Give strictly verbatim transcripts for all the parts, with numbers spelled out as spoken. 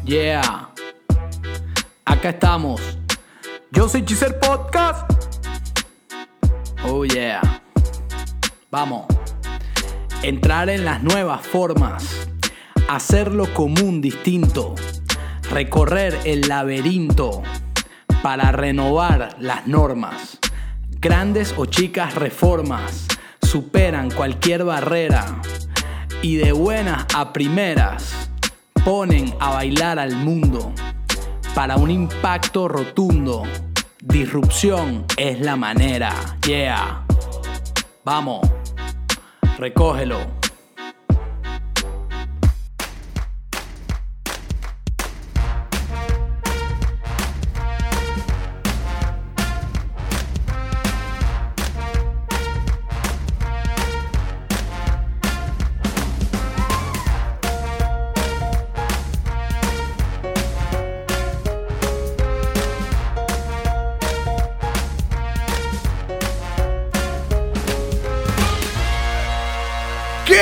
Yeah, acá estamos. Yo soy Chiser Podcast. Oh yeah. Vamos. Entrar en las nuevas formas. Hacerlo común distinto. Recorrer el laberinto para renovar las normas. Grandes o chicas reformas superan cualquier barrera y de buenas a primeras ponen a bailar al mundo para un impacto rotundo. Disrupción es la manera. Yeah. Vamos, recógelo. ¡Qué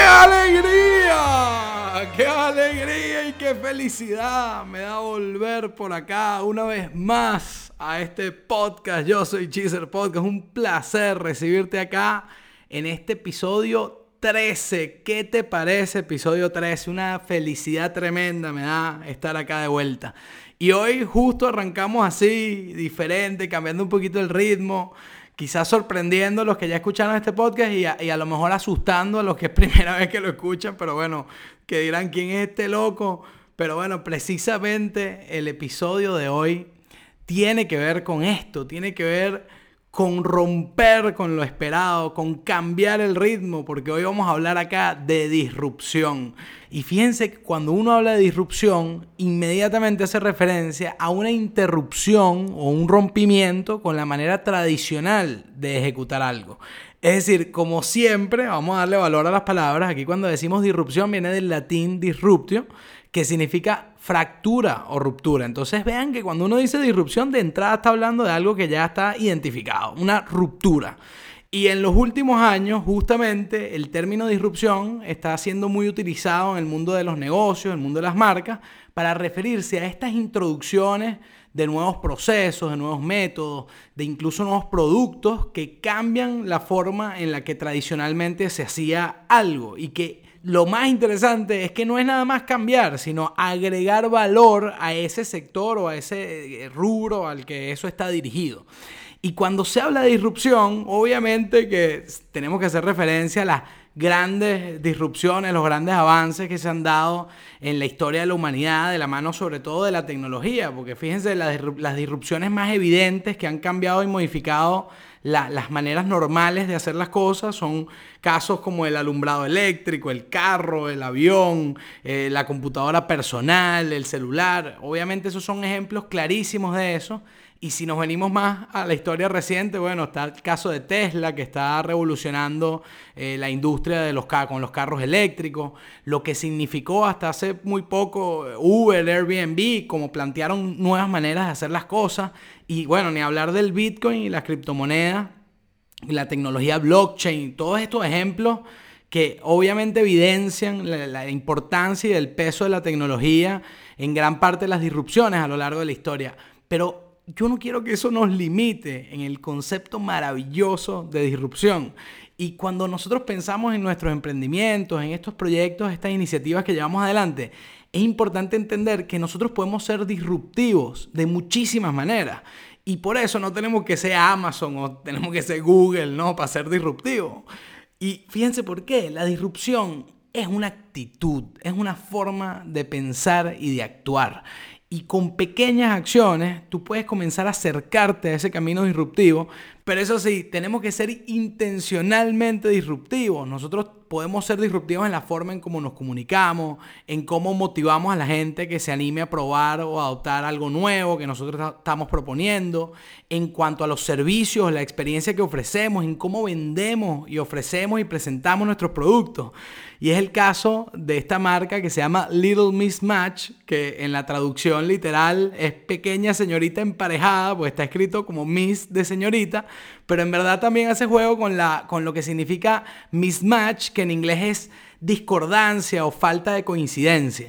alegría! ¡Qué alegría y qué felicidad! Me da volver por acá una vez más a este podcast. Yo soy Chiser Podcast. Un placer recibirte acá en este episodio trece. ¿Qué te parece episodio trece? Una felicidad tremenda me da estar acá de vuelta. Y hoy justo arrancamos así, diferente, cambiando un poquito el ritmo. Quizás sorprendiendo a los que ya escucharon este podcast y a, y a lo mejor asustando a los que es primera vez que lo escuchan, pero bueno, que dirán quién es este loco. Pero bueno, precisamente el episodio de hoy tiene que ver con esto, tiene que ver con romper con lo esperado, con cambiar el ritmo, porque hoy vamos a hablar acá de disrupción. Y fíjense que cuando uno habla de disrupción, inmediatamente hace referencia a una interrupción o un rompimiento con la manera tradicional de ejecutar algo. Es decir, como siempre, vamos a darle valor a las palabras. Aquí cuando decimos disrupción viene del latín disruptio, que significa fractura o ruptura. Entonces vean que cuando uno dice disrupción, de entrada está hablando de algo que ya está identificado, una ruptura. Y en los últimos años, justamente, el término disrupción está siendo muy utilizado en el mundo de los negocios, en el mundo de las marcas, para referirse a estas introducciones de nuevos procesos, de nuevos métodos, de incluso nuevos productos que cambian la forma en la que tradicionalmente se hacía algo. Y que lo más interesante es que no es nada más cambiar, sino agregar valor a ese sector o a ese rubro al que eso está dirigido. Y cuando se habla de disrupción, obviamente que tenemos que hacer referencia a las grandes disrupciones, los grandes avances que se han dado en la historia de la humanidad, de la mano sobre todo de la tecnología, porque fíjense las, las disrupciones más evidentes que han cambiado y modificado la, las maneras normales de hacer las cosas son casos como el alumbrado eléctrico, el carro, el avión, eh, la computadora personal, el celular. Obviamente esos son ejemplos clarísimos de eso. Y si nos venimos más a la historia reciente, bueno, está el caso de Tesla, que está revolucionando eh, la industria de los ca- con los carros eléctricos, lo que significó hasta hace muy poco Uber, Airbnb, como plantearon nuevas maneras de hacer las cosas. Y bueno, ni hablar del Bitcoin y las criptomonedas, y la tecnología blockchain, todos estos ejemplos que obviamente evidencian la, la importancia y el peso de la tecnología en gran parte de las disrupciones a lo largo de la historia. Pero yo no quiero que eso nos limite en el concepto maravilloso de disrupción. Y cuando nosotros pensamos en nuestros emprendimientos, en estos proyectos, estas iniciativas que llevamos adelante, es importante entender que nosotros podemos ser disruptivos de muchísimas maneras. Y por eso no tenemos que ser Amazon o tenemos que ser Google, ¿no? Para ser disruptivos. Y fíjense por qué. La disrupción es una actitud, es una forma de pensar y de actuar. Y con pequeñas acciones tú puedes comenzar a acercarte a ese camino disruptivo, pero eso sí, tenemos que ser intencionalmente disruptivos. Nosotros podemos ser disruptivos en la forma en cómo nos comunicamos, en cómo motivamos a la gente que se anime a probar o a adoptar algo nuevo que nosotros estamos proponiendo, en cuanto a los servicios, la experiencia que ofrecemos, en cómo vendemos y ofrecemos y presentamos nuestros productos. Y es el caso de esta marca que se llama Little Miss Match, que en la traducción literal es pequeña señorita emparejada, pues está escrito como Miss de señorita, pero en verdad también hace juego con, la, con lo que significa mismatch, que en inglés es discordancia o falta de coincidencia.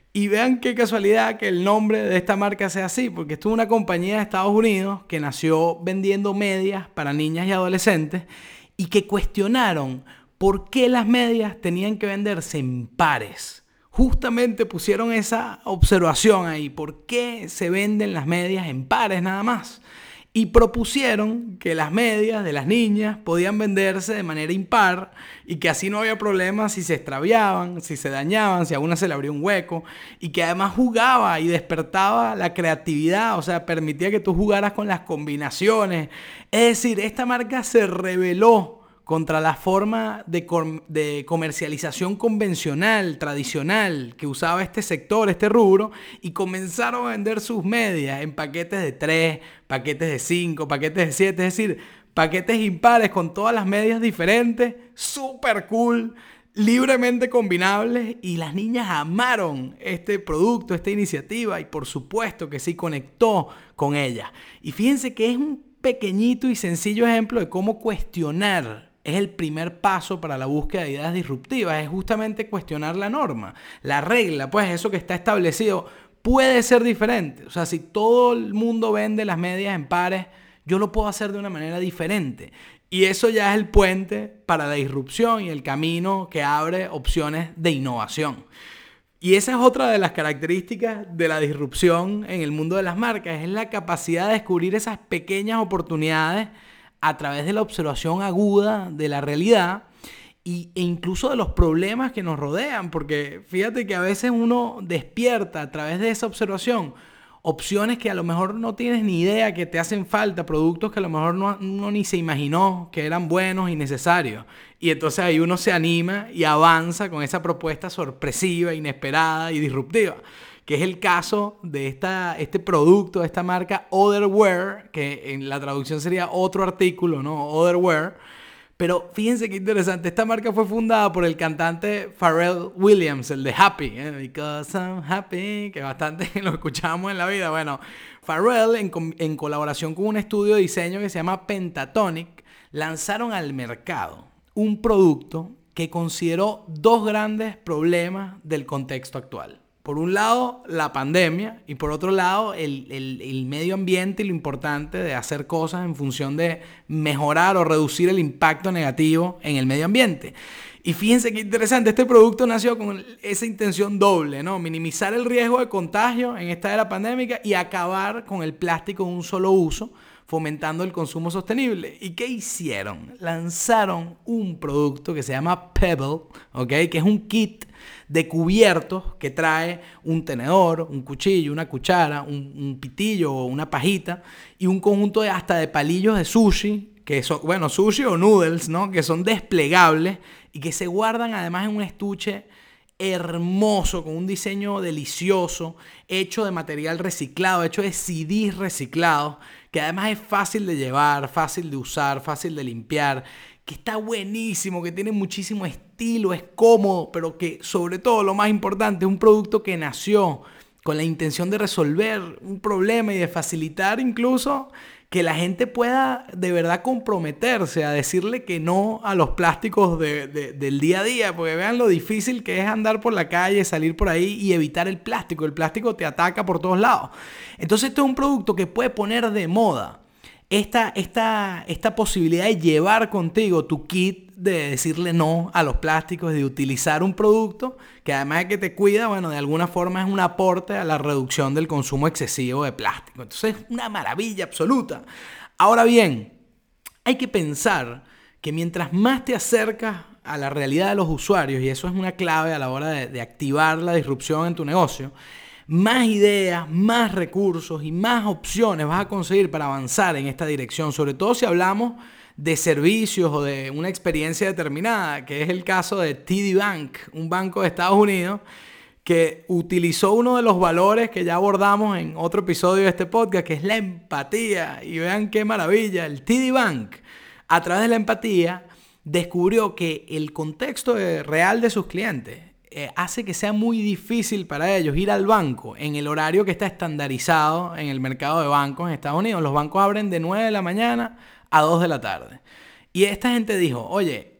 Y vean qué casualidad que el nombre de esta marca sea así, porque esto es una compañía de Estados Unidos que nació vendiendo medias para niñas y adolescentes y que cuestionaron por qué las medias tenían que venderse en pares. Justamente pusieron esa observación ahí, ¿por qué se venden las medias en pares nada más? Y propusieron que las medias de las niñas podían venderse de manera impar y que así no había problema si se extraviaban, si se dañaban, si a una se le abría un hueco, y que además jugaba y despertaba la creatividad, o sea, permitía que tú jugaras con las combinaciones. Es decir, esta marca se rebeló contra la forma de, com- de comercialización convencional, tradicional, que usaba este sector, este rubro, y comenzaron a vender sus medias en paquetes de tres, paquetes de cinco, paquetes de siete, es decir, paquetes impares con todas las medias diferentes, súper cool, libremente combinables, y las niñas amaron este producto, esta iniciativa, y por supuesto que sí conectó con ellas. Y fíjense que es un pequeñito y sencillo ejemplo de cómo cuestionar es el primer paso para la búsqueda de ideas disruptivas. Es justamente cuestionar la norma, la regla, pues eso que está establecido puede ser diferente. O sea, si todo el mundo vende las medias en pares, yo lo puedo hacer de una manera diferente. Y eso ya es el puente para la disrupción y el camino que abre opciones de innovación. Y esa es otra de las características de la disrupción en el mundo de las marcas, es la capacidad de descubrir esas pequeñas oportunidades a través de la observación aguda de la realidad y, e incluso de los problemas que nos rodean, porque fíjate que a veces uno despierta a través de esa observación opciones que a lo mejor no tienes ni idea que te hacen falta, productos que a lo mejor no, uno ni se imaginó que eran buenos y necesarios. Y entonces ahí uno se anima y avanza con esa propuesta sorpresiva, inesperada y disruptiva, que es el caso de esta, este producto, de esta marca Otherware, que en la traducción sería otro artículo, ¿no? Otherware. Pero fíjense qué interesante, esta marca fue fundada por el cantante Pharrell Williams, el de Happy, ¿eh? Because I'm happy, que bastante lo escuchamos en la vida. Bueno, Pharrell, en, en colaboración con un estudio de diseño que se llama Pentatonix, lanzaron al mercado un producto que consideró dos grandes problemas del contexto actual. Por un lado, la pandemia, y por otro lado, el, el, el medio ambiente y lo importante de hacer cosas en función de mejorar o reducir el impacto negativo en el medio ambiente. Y fíjense qué interesante, este producto nació con esa intención doble, ¿no? Minimizar el riesgo de contagio en esta era pandémica y acabar con el plástico de un solo uso, fomentando el consumo sostenible. ¿Y qué hicieron? Lanzaron un producto que se llama Pebble, ¿ok? Que es un kit de cubiertos que trae un tenedor, un cuchillo, una cuchara, un, un pitillo o una pajita y un conjunto de hasta de palillos de sushi, que son, bueno, sushi o noodles, ¿no? Que son desplegables y que se guardan además en un estuche hermoso, con un diseño delicioso, hecho de material reciclado, hecho de C Ds reciclados, que además es fácil de llevar, fácil de usar, fácil de limpiar, que está buenísimo, que tiene muchísimo estilo, es cómodo, pero que sobre todo lo más importante es un producto que nació con la intención de resolver un problema y de facilitar incluso que la gente pueda de verdad comprometerse a decirle que no a los plásticos de, de, del día a día, porque vean lo difícil que es andar por la calle, salir por ahí y evitar el plástico. El plástico te ataca por todos lados. Entonces esto es un producto que puede poner de moda esta, esta, esta posibilidad de llevar contigo tu kit de decirle no a los plásticos, de utilizar un producto que además de que te cuida, bueno, de alguna forma es un aporte a la reducción del consumo excesivo de plástico. Entonces es una maravilla absoluta. Ahora bien, hay que pensar que mientras más te acercas a la realidad de los usuarios, y eso es una clave a la hora de, de activar la disrupción en tu negocio, más ideas, más recursos y más opciones vas a conseguir para avanzar en esta dirección, sobre todo si hablamos de servicios o de una experiencia determinada, que es el caso de T D Bank, un banco de Estados Unidos que utilizó uno de los valores que ya abordamos en otro episodio de este podcast, que es la empatía. Y vean qué maravilla, el T D Bank, a través de la empatía, descubrió que el contexto real de sus clientes eh, hace que sea muy difícil para ellos ir al banco en el horario que está estandarizado en el mercado de bancos en Estados Unidos. Los bancos abren de nueve de la mañana a dos de la tarde. Y esta gente dijo, oye,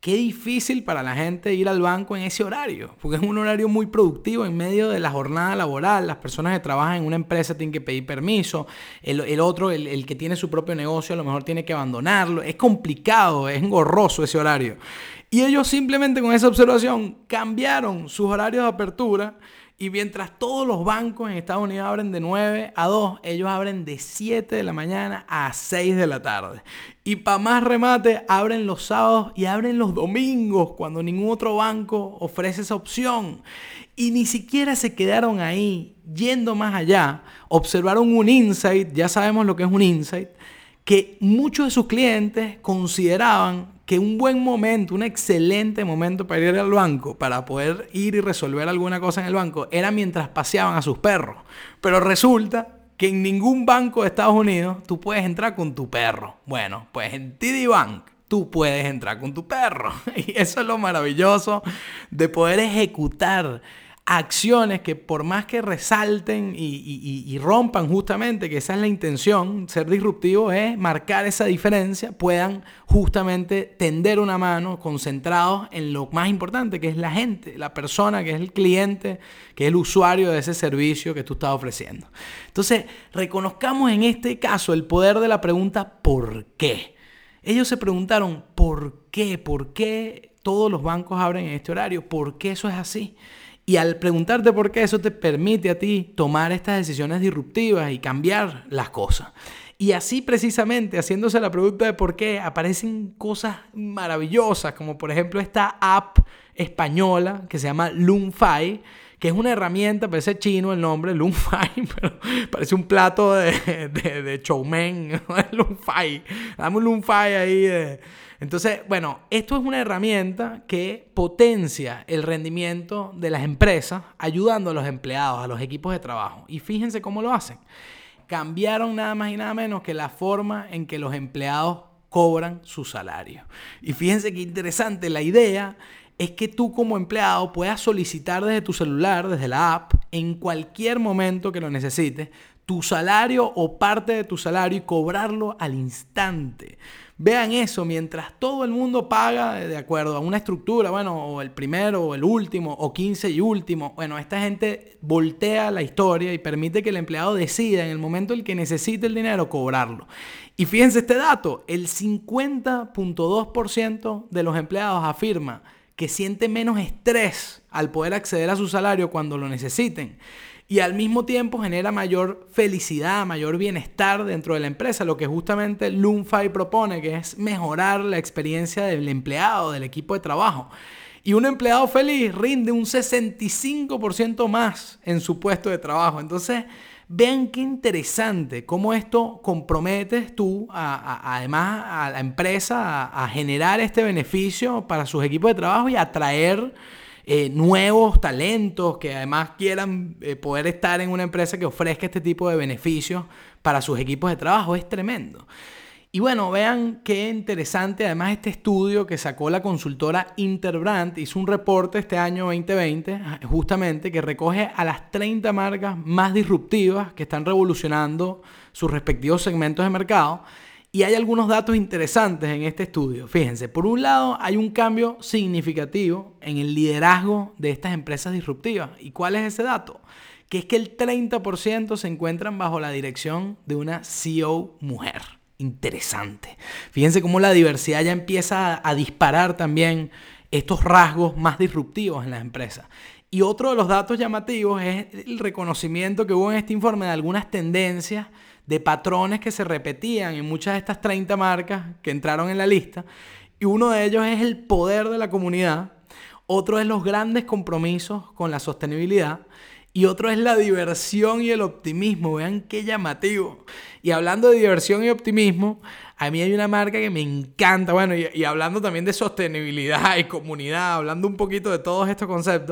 qué difícil para la gente ir al banco en ese horario, porque es un horario muy productivo en medio de la jornada laboral. Las personas que trabajan en una empresa tienen que pedir permiso, el, el otro, el, el que tiene su propio negocio, a lo mejor tiene que abandonarlo. Es complicado, es engorroso ese horario. Y ellos simplemente con esa observación cambiaron sus horarios de apertura. Y mientras todos los bancos en Estados Unidos abren de nueve a dos, ellos abren de siete de la mañana a seis de la tarde. Y para más remate, abren los sábados y abren los domingos, cuando ningún otro banco ofrece esa opción. Y ni siquiera se quedaron ahí. Yendo más allá, observaron un insight, ya sabemos lo que es un insight, que muchos de sus clientes consideraban que un buen momento, un excelente momento para ir al banco, para poder ir y resolver alguna cosa en el banco, era mientras paseaban a sus perros. Pero resulta que en ningún banco de Estados Unidos tú puedes entrar con tu perro. Bueno, pues en T D Bank tú puedes entrar con tu perro. Y eso es lo maravilloso de poder ejecutar acciones que por más que resalten y, y, y rompan justamente, que esa es la intención, ser disruptivo es marcar esa diferencia, puedan justamente tender una mano concentrados en lo más importante, que es la gente, la persona, que es el cliente, que es el usuario de ese servicio que tú estás ofreciendo. Entonces, reconozcamos en este caso el poder de la pregunta ¿por qué? Ellos se preguntaron ¿por qué? ¿Por qué todos los bancos abren en este horario? ¿Por qué eso es así? Y al preguntarte por qué, eso te permite a ti tomar estas decisiones disruptivas y cambiar las cosas. Y así precisamente, haciéndose la pregunta de por qué, aparecen cosas maravillosas, como por ejemplo esta app española que se llama Lunfy, que es una herramienta, parece chino el nombre, Lunfy, pero parece un plato de, de, de chow mein, Lunfy. Dame un Lunfy ahí de... Entonces, bueno, esto es una herramienta que potencia el rendimiento de las empresas, ayudando a los empleados, a los equipos de trabajo. Y fíjense cómo lo hacen. Cambiaron nada más y nada menos que la forma en que los empleados cobran su salario. Y fíjense qué interesante, la idea es que tú como empleado puedas solicitar desde tu celular, desde la app, en cualquier momento que lo necesites, tu salario o parte de tu salario y cobrarlo al instante. Vean eso, mientras todo el mundo paga de acuerdo a una estructura, bueno, o el primero o el último, o quince y último. Bueno, esta gente voltea la historia y permite que el empleado decida en el momento en el que necesite el dinero cobrarlo. Y fíjense este dato, el cincuenta punto dos por ciento de los empleados afirma que siente menos estrés al poder acceder a su salario cuando lo necesiten. Y al mismo tiempo genera mayor felicidad, mayor bienestar dentro de la empresa, lo que justamente Lunfy propone, que es mejorar la experiencia del empleado, del equipo de trabajo. Y un empleado feliz rinde un sesenta y cinco por ciento más en su puesto de trabajo. Entonces, vean qué interesante cómo esto comprometes tú, a, a, además, a la empresa a, a generar este beneficio para sus equipos de trabajo y atraer Eh, nuevos talentos que además quieran eh, poder estar en una empresa que ofrezca este tipo de beneficios para sus equipos de trabajo. Es tremendo. Y bueno, vean qué interesante además este estudio que sacó la consultora Interbrand. Hizo un reporte este año veinte veinte justamente que recoge a las treinta marcas más disruptivas que están revolucionando sus respectivos segmentos de mercado. Y hay algunos datos interesantes en este estudio. Fíjense, por un lado hay un cambio significativo en el liderazgo de estas empresas disruptivas. ¿Y cuál es ese dato? Que es que el treinta por ciento se encuentran bajo la dirección de una C E O mujer. Interesante. Fíjense cómo la diversidad ya empieza a disparar también estos rasgos más disruptivos en las empresas. Y otro de los datos llamativos es el reconocimiento que hubo en este informe de algunas tendencias, de patrones que se repetían en muchas de estas treinta marcas que entraron en la lista. Y uno de ellos es el poder de la comunidad, otro es los grandes compromisos con la sostenibilidad y otro es la diversión y el optimismo. Vean qué llamativo. Y hablando de diversión y optimismo, a mí hay una marca que me encanta, bueno, y, y hablando también de sostenibilidad y comunidad, hablando un poquito de todos estos conceptos,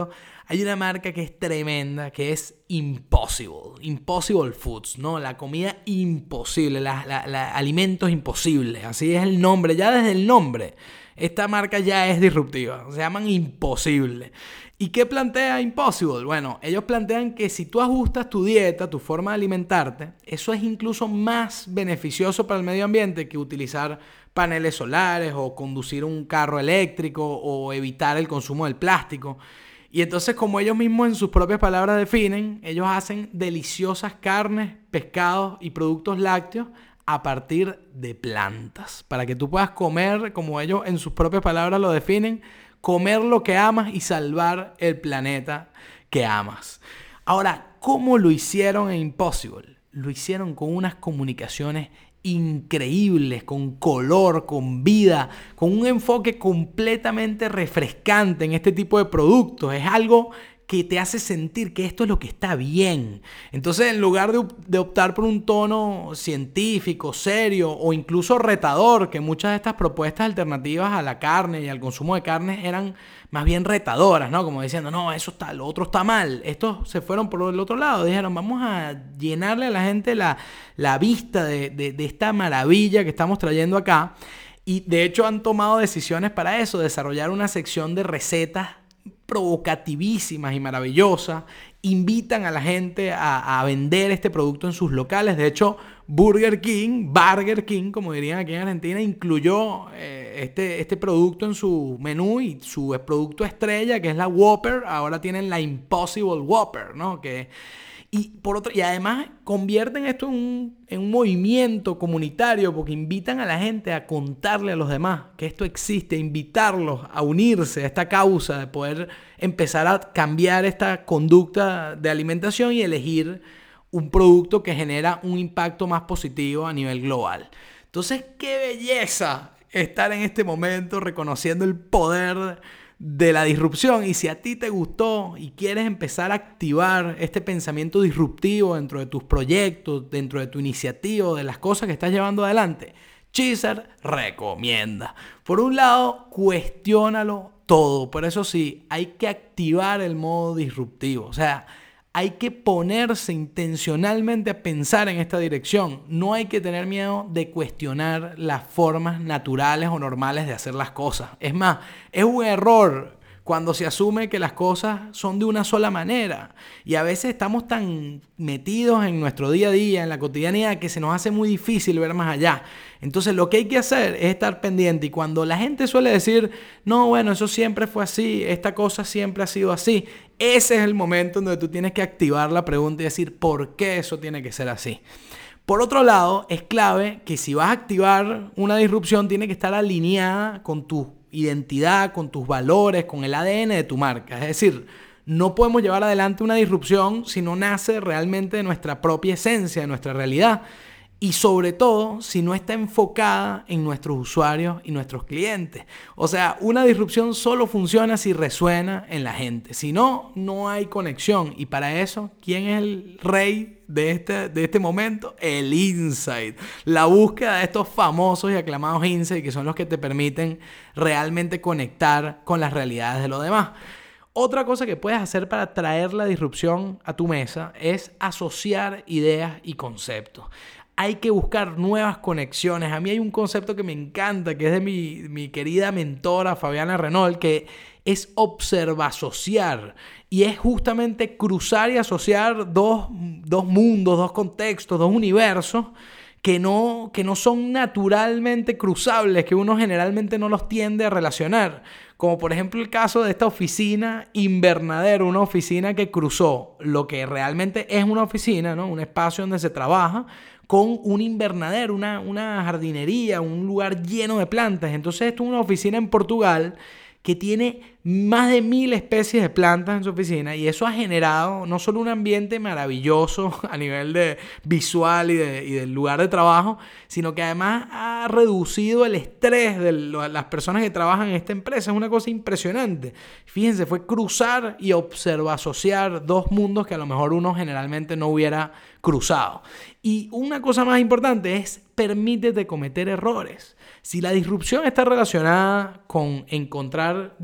Hay una marca que es tremenda, que es Impossible. Impossible Foods, ¿no? La comida imposible, la, la, la, alimentos imposibles. Así es el nombre, ya desde el nombre. Esta marca ya es disruptiva. Se llaman Imposible. ¿Y qué plantea Impossible? Bueno, ellos plantean que si tú ajustas tu dieta, tu forma de alimentarte, eso es incluso más beneficioso para el medio ambiente que utilizar paneles solares o conducir un carro eléctrico o evitar el consumo del plástico. Y entonces, como ellos mismos en sus propias palabras definen, ellos hacen deliciosas carnes, pescados y productos lácteos a partir de plantas. Para que tú puedas comer, como ellos en sus propias palabras lo definen, comer lo que amas y salvar el planeta que amas. Ahora, ¿cómo lo hicieron en Impossible? Lo hicieron con unas comunicaciones increíbles, con color, con vida, con un enfoque completamente refrescante en este tipo de productos. Es algo que te hace sentir que esto es lo que está bien. Entonces, en lugar de, de optar por un tono científico, serio o incluso retador, que muchas de estas propuestas alternativas a la carne y al consumo de carne eran más bien retadoras, ¿no? Como diciendo, no, eso está, lo otro está mal. Estos se fueron por el otro lado. Dijeron, vamos a llenarle a la gente la, la vista de, de, de esta maravilla que estamos trayendo acá. Y de hecho han tomado decisiones para eso, desarrollar una sección de recetas provocativísimas y maravillosas, invitan a la gente a, a vender este producto en sus locales. De hecho, Burger King, Burger King, como dirían aquí en Argentina, incluyó eh, este, este producto en su menú, y su producto estrella, que es la Whopper, ahora tienen la Impossible Whopper, ¿no? Que Y, por otro, y además convierten esto en un, en un movimiento comunitario, porque invitan a la gente a contarle a los demás que esto existe, invitarlos a unirse a esta causa de poder empezar a cambiar esta conducta de alimentación y elegir un producto que genera un impacto más positivo a nivel global. Entonces, qué belleza estar en este momento reconociendo el poder de la disrupción. Y si a ti te gustó y quieres empezar a activar este pensamiento disruptivo dentro de tus proyectos, dentro de tu iniciativa, de las cosas que estás llevando adelante, Cheezer recomienda. Por un lado, cuestiónalo todo. Por eso sí, hay que activar el modo disruptivo. O sea, hay que ponerse intencionalmente a pensar en esta dirección. No hay que tener miedo de cuestionar las formas naturales o normales de hacer las cosas. Es más, es un error cuando se asume que las cosas son de una sola manera. Y a veces estamos tan metidos en nuestro día a día, en la cotidianidad, que se nos hace muy difícil ver más allá. Entonces lo que hay que hacer es estar pendiente. Y cuando la gente suele decir, no, bueno, eso siempre fue así, esta cosa siempre ha sido así, ese es el momento en donde tú tienes que activar la pregunta y decir, ¿por qué eso tiene que ser así? Por otro lado, es clave que si vas a activar una disrupción, tiene que estar alineada con tu identidad, con tus valores, con el A D N de tu marca. Es decir, no podemos llevar adelante una disrupción si no nace realmente de nuestra propia esencia, de nuestra realidad. Y sobre todo, si no está enfocada en nuestros usuarios y nuestros clientes. O sea, una disrupción solo funciona si resuena en la gente. Si no, no hay conexión. Y para eso, ¿quién es el rey de este, de este momento? El insight. La búsqueda de estos famosos y aclamados insights, que son los que te permiten realmente conectar con las realidades de los demás. Otra cosa que puedes hacer para traer la disrupción a tu mesa es asociar ideas y conceptos. Hay que buscar nuevas conexiones. A mí hay un concepto que me encanta, que es de mi, mi querida mentora Fabiana Renault, que es observasociar. Y es justamente cruzar y asociar dos, dos mundos, dos contextos, dos universos que no, que no son naturalmente cruzables, que uno generalmente no los tiende a relacionar. Como por ejemplo el caso de esta oficina invernadero, una oficina que cruzó lo que realmente es una oficina, ¿no? Un espacio donde se trabaja, con un invernadero, una, una jardinería, un lugar lleno de plantas. Entonces esto es una oficina en Portugal que tiene más de mil especies de plantas en su oficina, y eso ha generado no solo un ambiente maravilloso a nivel de visual y, de, y del lugar de trabajo, sino que además ha reducido el estrés de las personas que trabajan en esta empresa. Es una cosa impresionante. Fíjense, fue cruzar y observar, asociar dos mundos que a lo mejor uno generalmente no hubiera cruzado. Y una cosa más importante es, permítete cometer errores. Si la disrupción está relacionada con encontrar diferentes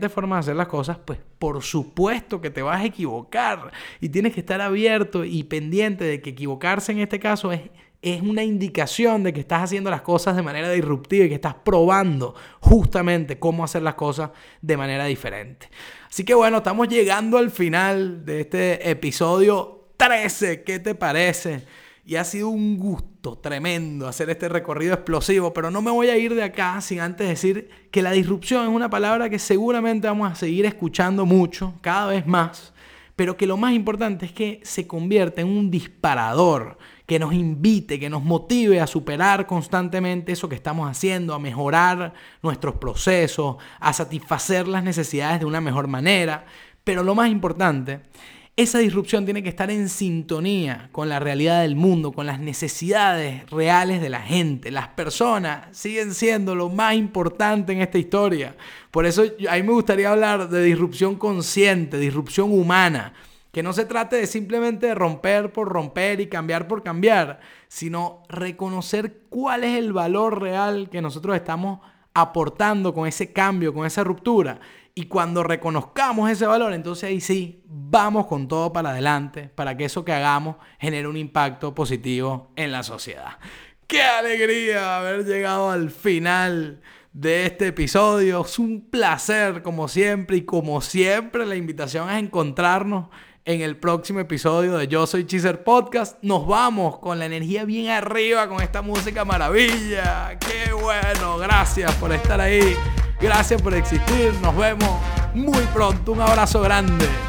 diferentes formas de hacer las cosas, pues por supuesto que te vas a equivocar y tienes que estar abierto y pendiente de que equivocarse en este caso es, es una indicación de que estás haciendo las cosas de manera disruptiva y que estás probando justamente cómo hacer las cosas de manera diferente. Así que bueno, estamos llegando al final de este episodio trece. ¿Qué te parece? Y ha sido un gusto tremendo hacer este recorrido explosivo, pero no me voy a ir de acá sin antes decir que la disrupción es una palabra que seguramente vamos a seguir escuchando mucho, cada vez más, pero que lo más importante es que se convierta en un disparador que nos invite, que nos motive a superar constantemente eso que estamos haciendo, a mejorar nuestros procesos, a satisfacer las necesidades de una mejor manera. Pero lo más importante, esa disrupción tiene que estar en sintonía con la realidad del mundo, con las necesidades reales de la gente. Las personas siguen siendo lo más importante en esta historia. Por eso a mí me gustaría hablar de disrupción consciente, disrupción humana. Que no se trate de simplemente romper por romper y cambiar por cambiar, sino reconocer cuál es el valor real que nosotros estamos aportando con ese cambio, con esa ruptura. Y cuando reconozcamos ese valor, entonces ahí sí, vamos con todo para adelante para que eso que hagamos genere un impacto positivo en la sociedad. ¡Qué alegría haber llegado al final de este episodio! Es un placer como siempre y como siempre la invitación es encontrarnos en el próximo episodio de Yo Soy Cheezer Podcast. Nos vamos con la energía bien arriba con esta música maravilla. ¡Qué bueno! Gracias por estar ahí. Gracias por existir. Nos vemos muy pronto. Un abrazo grande.